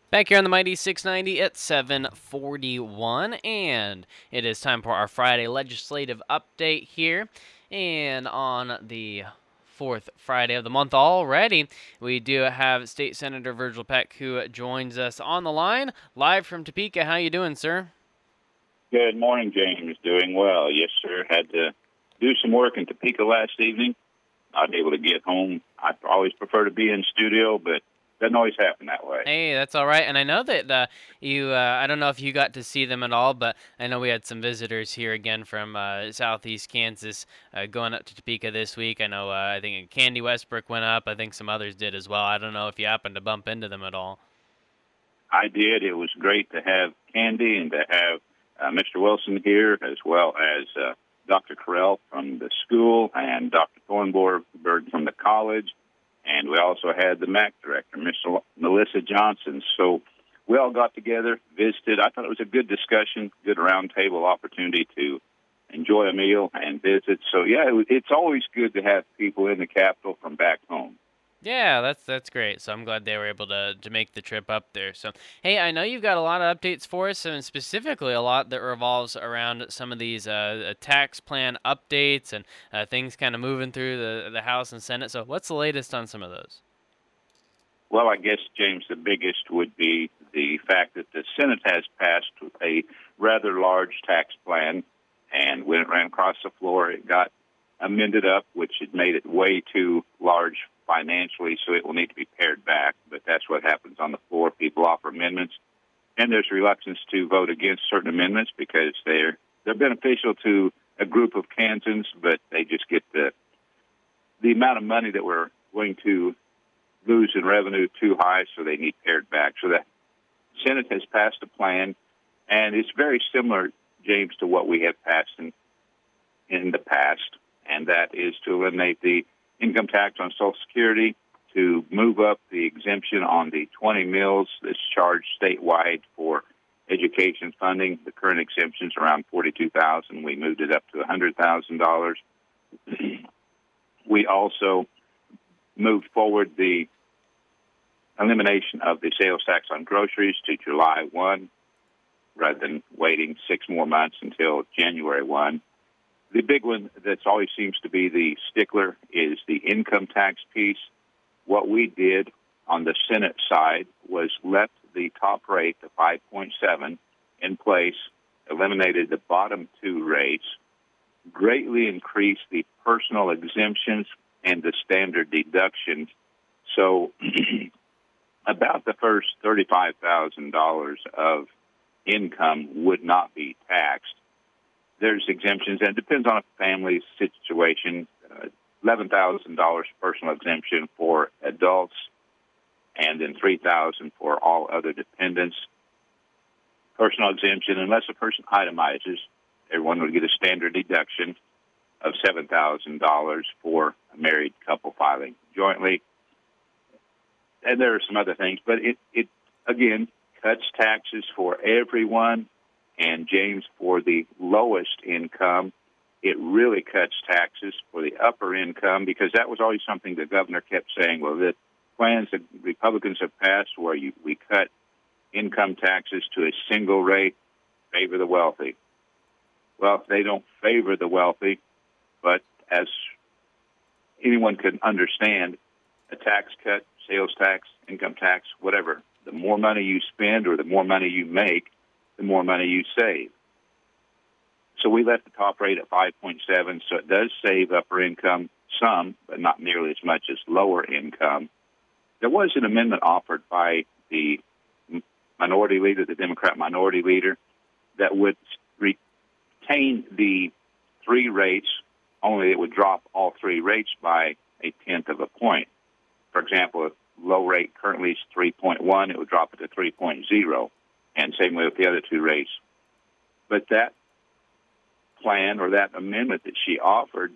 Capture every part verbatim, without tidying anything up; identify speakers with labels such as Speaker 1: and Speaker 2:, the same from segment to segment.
Speaker 1: Back here on the Mighty six ninety at seven forty-one, and it is time for our Friday legislative update here. And on the fourth Friday of the month already, we do have State Senator Virgil Peck, who joins us on the line, live from Topeka. How you doing, sir?
Speaker 2: Good morning, James. Doing well. Yes, sir. Had to do some work in Topeka last evening. Not able to get home. I always prefer to be in studio, but doesn't always happen that way.
Speaker 1: Hey, that's all right. And I know that uh, you, uh, I don't know if you got to see them at all, but I know we had some visitors here again from uh, southeast Kansas uh, going up to Topeka this week. I know, uh, I think Candy Westbrook went up. I think some others did as well. I don't know if you happened to bump into them at all.
Speaker 2: I did. It was great to have Candy and to have uh, Mister Wilson here, as well as uh, Doctor Carell from the school and Doctor Thornborg from the college. And we also had the M A C director, Miss Melissa Johnson. So we all got together, visited. I thought it was a good discussion, good roundtable opportunity to enjoy a meal and visit. So, yeah, it, it's always good to have people in the Capitol from back home.
Speaker 1: Yeah, that's that's great. So I'm glad they were able to to make the trip up there. So hey, I know you've got a lot of updates for us, and specifically a lot that revolves around some of these uh, tax plan updates and uh, things kind of moving through the the House and Senate. So what's the latest on some of those?
Speaker 2: Well, I guess, James, the biggest would be the fact that the Senate has passed a rather large tax plan, and when it ran across the floor, it got amended up, which had made it way too large financially, so it will need to be pared back. But that's what happens on the floor. People offer amendments, and there's reluctance to vote against certain amendments because they're they're beneficial to a group of Kansans, but they just get the the amount of money that we're going to lose in revenue too high, so they need pared back. So the Senate has passed a plan, and it's very similar, James, to what we have passed in in the past, and that is to eliminate the income tax on Social Security, to move up the exemption on the twenty mills that's charged statewide for education funding. The current exemption is around forty-two thousand dollars. We moved it up to one hundred thousand dollars. We also moved forward the elimination of the sales tax on groceries to July first, rather than waiting six more months until January first. The big one that's always seems to be the stickler is the income tax piece. What we did on the Senate side was left the top rate, the five point seven, in place, eliminated the bottom two rates, greatly increased the personal exemptions and the standard deductions. So about the first thirty-five thousand dollars of income would not be taxed. There's exemptions, and it depends on a family's situation. Uh, eleven thousand dollars personal exemption for adults, and then three thousand dollars for all other dependents. Personal exemption, unless a person itemizes, everyone would get a standard deduction of seven thousand dollars for a married couple filing jointly. And there are some other things, but it, it again, cuts taxes for everyone. And, James, for the lowest income, it really cuts taxes for the upper income, because that was always something the governor kept saying, well, the plans that Republicans have passed where you, we cut income taxes to a single rate, favor the wealthy. Well, they don't favor the wealthy, but as anyone can understand, a tax cut, sales tax, income tax, whatever, the more money you spend or the more money you make, the more money you save. So we left the top rate at five point seven, so it does save upper income some, but not nearly as much as lower income. There was an amendment offered by the minority leader, the Democrat minority leader, that would retain the three rates, only it would drop all three rates by a tenth of a point. For example, if low rate currently is three point one, it would drop it to three point oh. And same way with the other two rates. But that plan or that amendment that she offered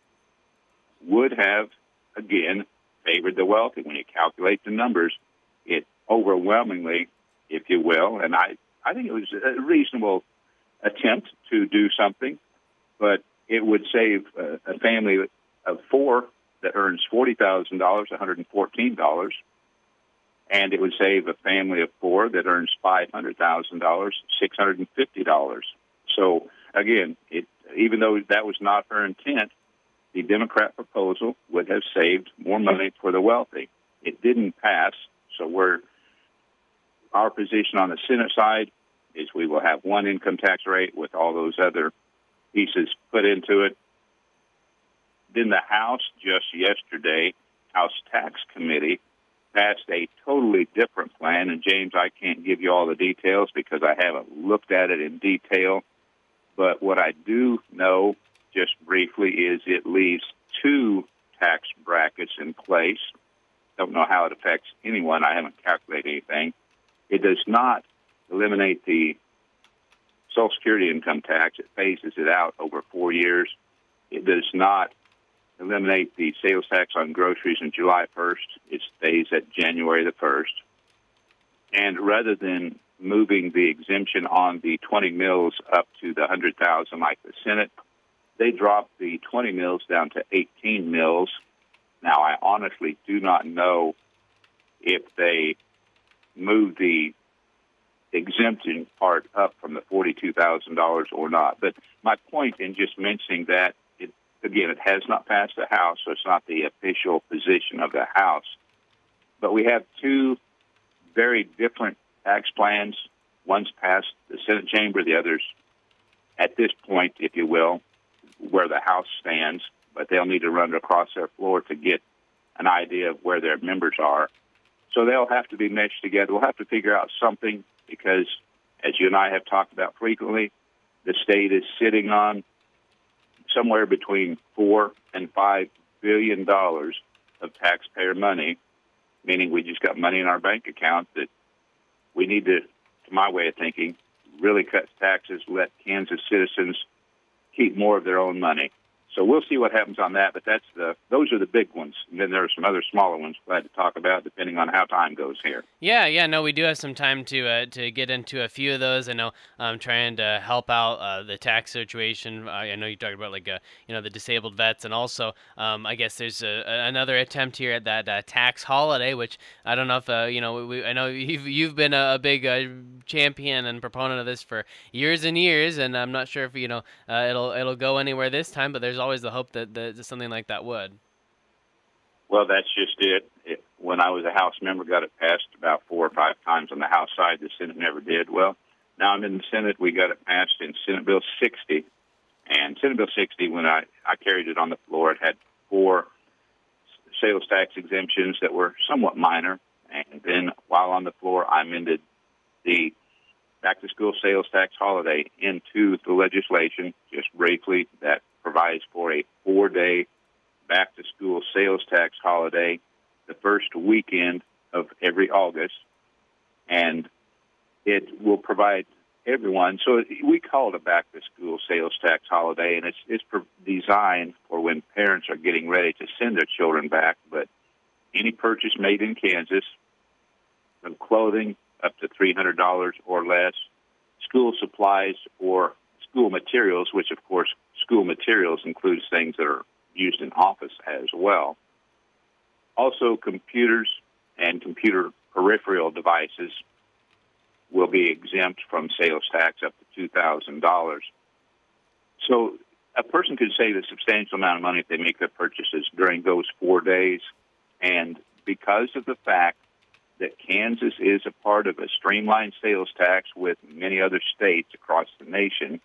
Speaker 2: would have, again, favored the wealthy. When you calculate the numbers, it overwhelmingly, if you will, and I, I think it was a reasonable attempt to do something, but it would save a, a family of four that earns forty thousand dollars, one hundred fourteen dollars. and it would save a family of four that earns five hundred thousand dollars, six hundred fifty dollars. So, again, it, even though that was not her intent, the Democrat proposal would have saved more money for the wealthy. It didn't pass, so we're, our position on the Senate side is we will have one income tax rate with all those other pieces put into it. Then the House, just yesterday, House Tax Committee, passed a totally different plan. And, James, I can't give you all the details because I haven't looked at it in detail. But what I do know, just briefly, is it leaves two tax brackets in place. Don't know how it affects anyone. I haven't calculated anything. It does not eliminate the Social Security income tax. It phases it out over four years. It does not eliminate the sales tax on groceries on July first. It stays at January the first. And rather than moving the exemption on the twenty mills up to the one hundred thousand like the Senate, they dropped the twenty mills down to eighteen mills. Now, I honestly do not know if they moved the exemption part up from the forty-two thousand dollars or not. But my point in just mentioning that, it, again, it has not passed the House, so it's not the official position of the House. But we have two very different tax plans. One's passed the Senate chamber, the other's at this point, if you will, where the House stands, but they'll need to run it across their floor to get an idea of where their members are. So they'll have to be meshed together. We'll have to figure out something because, as you and I have talked about frequently, the state is sitting on somewhere between four and five billion dollars of taxpayer money, meaning we just got money in our bank account that we need to, to my way of thinking, really cut taxes, let Kansas citizens keep more of their own money. So we'll see what happens on that, but that's the those are the big ones. And then there are some other smaller ones glad to talk about depending on how time goes here.
Speaker 1: Yeah, yeah, no, we do have some time to uh, to get into a few of those. I know I'm trying to help out uh, the tax situation. I, I know you talked about like uh, you know the disabled vets, and also um, I guess there's a, another attempt here at that uh, tax holiday, which I don't know if uh, you know. We, I know you've you've been a, a big uh, champion and proponent of this for years and years, and I'm not sure if you know uh, it'll it'll go anywhere this time, but there's always the hope that, that something like that would.
Speaker 2: Well, that's just it. it. When I was a House member, got it passed about four or five times on the House side. The Senate never did. Well, now I'm in the Senate. We got it passed in Senate Bill sixty. And Senate Bill sixty, when I, I carried it on the floor, it had four sales tax exemptions that were somewhat minor. And then while on the floor, I amended the back-to-school sales tax holiday into the legislation, just briefly, that provides for a four-day back-to-school sales tax holiday the first weekend of every August, and it will provide everyone. So we call it a back-to-school sales tax holiday, and it's it's designed for when parents are getting ready to send their children back, but any purchase made in Kansas, from clothing up to three hundred dollars or less, school supplies or school materials, which, of course, school materials includes things that are used in office as well. Also, computers and computer peripheral devices will be exempt from sales tax up to two thousand dollars. So a person could save a substantial amount of money if they make their purchases during those four days. And because of the fact that Kansas is a part of a streamlined sales tax with many other states across the nation,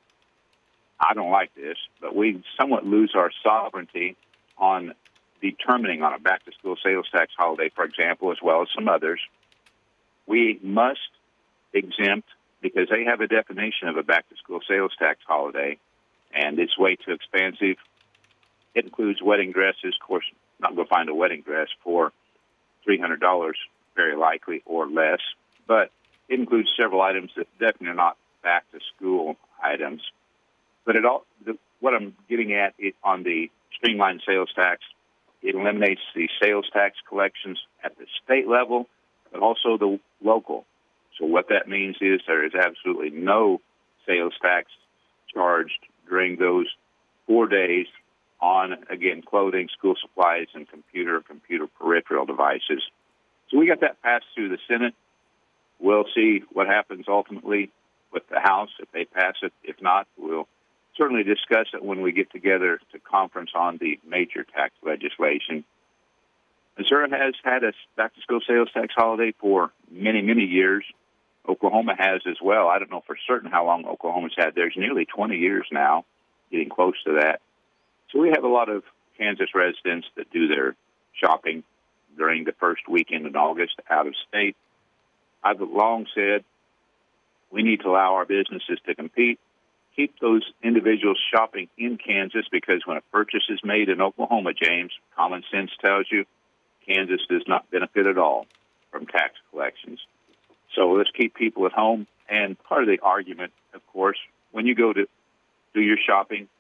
Speaker 2: I don't like this, but we somewhat lose our sovereignty on determining on a back-to-school sales tax holiday, for example, as well as some others. We must exempt, because they have a definition of a back-to-school sales tax holiday, and it's way too expensive. It includes wedding dresses. Of course, not going to find a wedding dress for three hundred dollars, very likely, or less, but it includes several items that definitely are not back-to-school items. But it all, the, what I'm getting at it, on the streamlined sales tax, it eliminates the sales tax collections at the state level, but also the local. So what that means is there is absolutely no sales tax charged during those four days on, again, clothing, school supplies, and computer, computer peripheral devices. So we got that passed through the Senate. We'll see what happens ultimately with the House if they pass it. If not, we'll certainly discuss it when we get together to conference on the major tax legislation. Missouri has had a back-to-school sales tax holiday for many, many years. Oklahoma has as well. I don't know for certain how long Oklahoma's had theirs. Nearly twenty years now, getting close to that. So we have a lot of Kansas residents that do their shopping during the first weekend in August out of state. I've long said we need to allow our businesses to compete, keep those individuals shopping in Kansas, because when a purchase is made in Oklahoma, James, common sense tells you Kansas does not benefit at all from tax collections. So let's keep people at home. And part of the argument, of course, when you go to do your shopping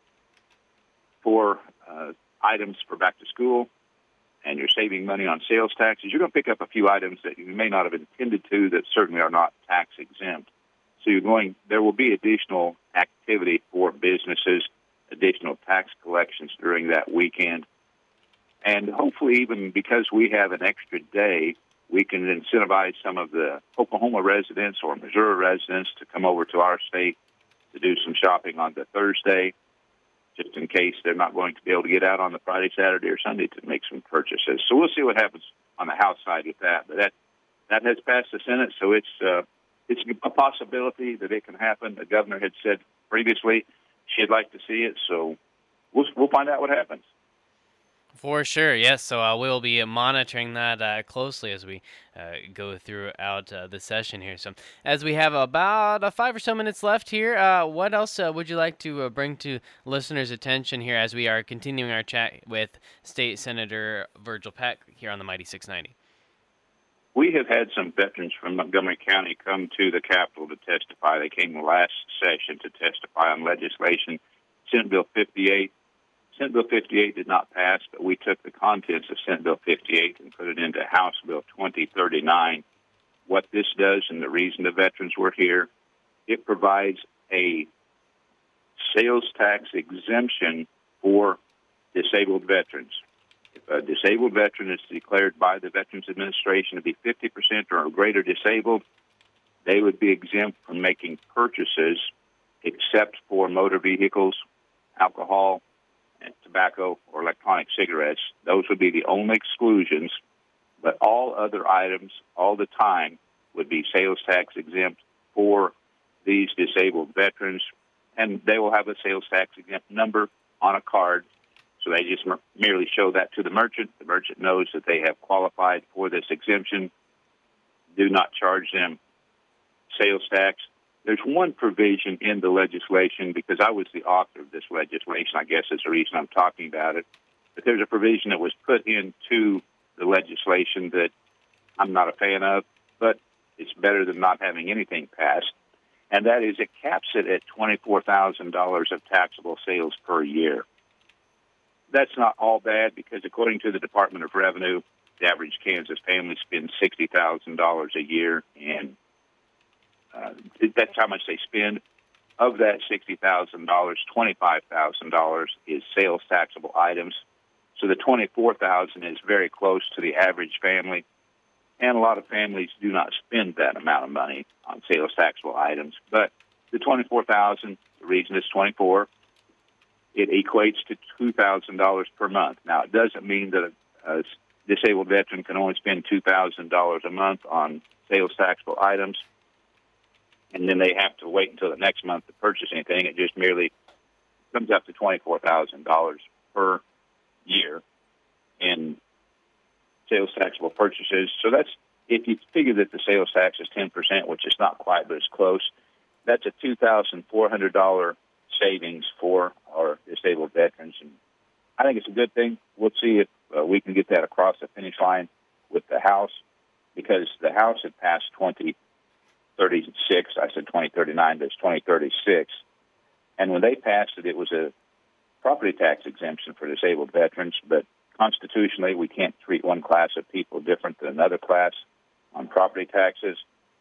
Speaker 2: for uh, items for back to school and you're saving money on sales taxes, you're going to pick up a few items that you may not have intended to that certainly are not tax exempt. So you're going, there will be additional activity for businesses, additional tax collections during that weekend. And hopefully, even because we have an extra day, we can incentivize some of the Oklahoma residents or Missouri residents to come over to our state to do some shopping on the Thursday, just in case they're not going to be able to get out on the Friday, Saturday, or Sunday to make some purchases. So we'll see what happens on the House side with that. But that that has passed the Senate, so it's uh, it's a possibility that it can happen. The governor had said previously she'd like to see it, so we'll we'll find out what happens.
Speaker 1: For sure, yes. So uh, we'll be monitoring that uh, closely as we uh, go throughout uh, the session here. So as we have about uh, five or so minutes left here, uh, what else uh, would you like to uh, bring to listeners' attention here as we are continuing our chat with State Senator Virgil Peck here on the Mighty six ninety?
Speaker 2: We have had some veterans from Montgomery County come to the Capitol to testify. They came last session to testify on legislation, Senate Bill fifty-eight. Senate Bill fifty-eight did not pass, but we took the contents of Senate Bill fifty-eight and put it into House Bill twenty thirty-nine. What this does, and the reason the veterans were here, it provides a sales tax exemption for disabled veterans. If a disabled veteran is declared by the Veterans Administration to be fifty percent or greater disabled, they would be exempt from making purchases except for motor vehicles, alcohol, and tobacco or electronic cigarettes. Those would be the only exclusions, but all other items all the time would be sales tax exempt for these disabled veterans, and they will have a sales tax exempt number on a card, so they just mer- merely show that to the merchant. The merchant knows that they have qualified for this exemption. Do not charge them sales tax. There's one provision in the legislation, because I was the author of this legislation, I guess is the reason I'm talking about it, but there's a provision that was put into the legislation that I'm not a fan of, but it's better than not having anything passed, and that is it caps it at twenty-four thousand dollars of taxable sales per year. That's not all bad, because according to the Department of Revenue, the average Kansas family spends sixty thousand dollars a year, and Uh, that's how much they spend. Of that sixty thousand dollars, twenty-five thousand dollars is sales taxable items. So the twenty-four thousand dollars is very close to the average family. And a lot of families do not spend that amount of money on sales taxable items. But the twenty-four thousand dollars, the reason it's twenty-four, it equates to two thousand dollars per month. Now, it doesn't mean that a disabled veteran can only spend two thousand dollars a month on sales taxable items, and then they have to wait until the next month to purchase anything. It just merely comes up to twenty-four thousand dollars per year in sales taxable purchases. So that's, if you figure that the sales tax is ten percent, which is not quite, but it's close, that's a two thousand four hundred dollars savings for our disabled veterans. And I think it's a good thing. We'll see if uh, we can get that across the finish line with the House, because the House had passed twenty thirty-six. I said twenty thirty-nine, but it's twenty thirty-six. And when they passed it, it was a property tax exemption for disabled veterans, but constitutionally, we can't treat one class of people different than another class on property taxes.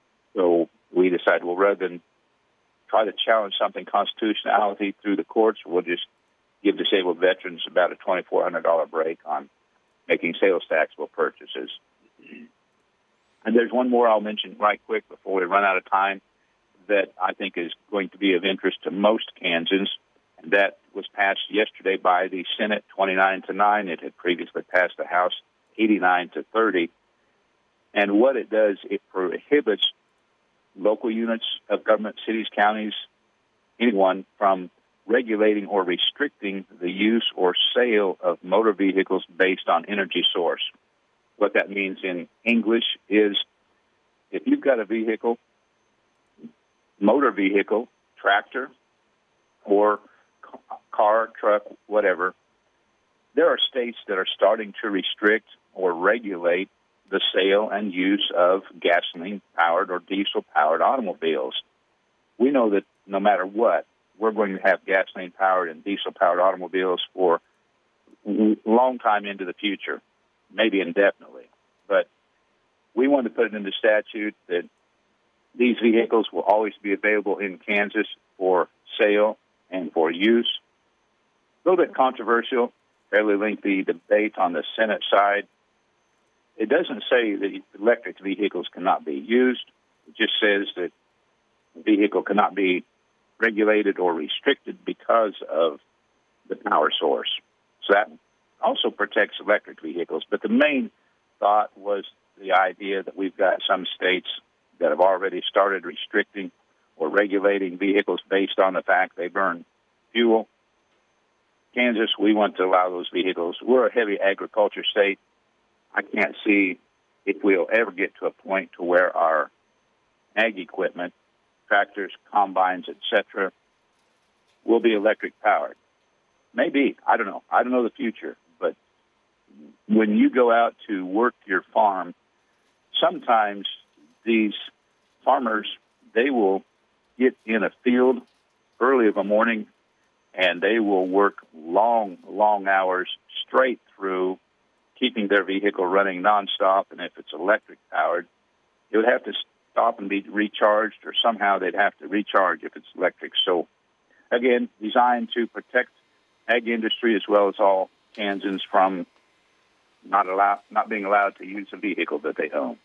Speaker 2: So we decided, well, rather than try to challenge something constitutionality through the courts, we'll just give disabled veterans about a twenty-four hundred dollars break on making sales taxable purchases. And there's one more I'll mention right quick before we run out of time that I think is going to be of interest to most Kansans. And that was passed yesterday by the Senate twenty-nine to nine. It had previously passed the House eighty-nine to thirty. And what it does, it prohibits local units of government, cities, counties, anyone from regulating or restricting the use or sale of motor vehicles based on energy source. What that means in English is if you've got a vehicle, motor vehicle, tractor, or car, truck, whatever, there are states that are starting to restrict or regulate the sale and use of gasoline-powered or diesel-powered automobiles. We know that no matter what, we're going to have gasoline-powered and diesel-powered automobiles for a long time into the future, maybe indefinitely. But we want to put it into statute that these vehicles will always be available in Kansas for sale and for use. A little bit controversial, fairly lengthy debate on the Senate side. It doesn't say that electric vehicles cannot be used. It just says that the vehicle cannot be regulated or restricted because of the power source. So that also protects electric vehicles. But the main thought was the idea that we've got some states that have already started restricting or regulating vehicles based on the fact they burn fuel. Kansas, we want to allow those vehicles. We're a heavy agriculture state. I can't see if we'll ever get to a point to where our ag equipment, tractors, combines, et cetera, will be electric powered. Maybe. I don't know. I don't know the future. But when you go out to work your farm, sometimes these farmers, they will get in a field early of a morning and they will work long, long hours straight through keeping their vehicle running nonstop. And if it's electric powered, it would have to stop and be recharged, or somehow they'd have to recharge if it's electric. So, again, designed to protect ag industry as well as all Kansans from not allow, not being allowed to use a vehicle that they own.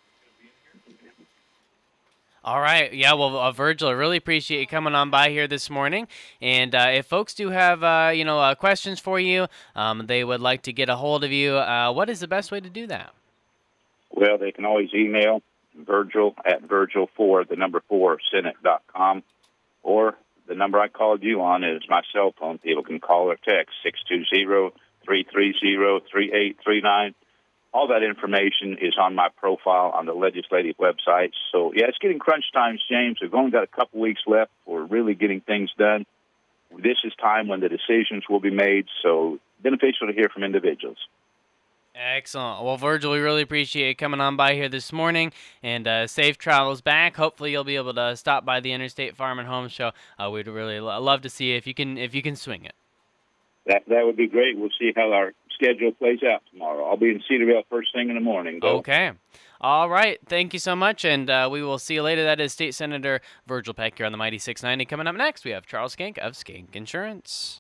Speaker 1: All right. Yeah, well, uh, Virgil, I really appreciate you coming on by here this morning. And uh, if folks do have, uh, you know, uh, questions for you, um, they would like to get a hold of you, uh, what is the best way to do that?
Speaker 2: Well, they can always email Virgil at Virgil four, the number four, Senate dot com, or the number I called you on is my cell phone. People can call or text six two zero, three three zero, three eight three nine. All that information is on my profile on the legislative website. So, yeah, it's getting crunch times, James. We've only got a couple weeks left for really getting things done. This is time when the decisions will be made, so beneficial to hear from individuals.
Speaker 1: Excellent. Well, Virgil, we really appreciate you coming on by here this morning, and uh, safe travels back. Hopefully, you'll be able to stop by the Interstate Farm and Home Show. Uh, we'd really lo- love to see you if you can if you can swing it.
Speaker 2: That that would be great. We'll see how our schedule plays out tomorrow. I'll be in Cedarville first thing in the morning. Though.
Speaker 1: Okay. All right. Thank you so much, and uh, we will see you later. That is State Senator Virgil Peck here on the Mighty six ninety. Coming up next, we have Charles Skank of Skank Insurance.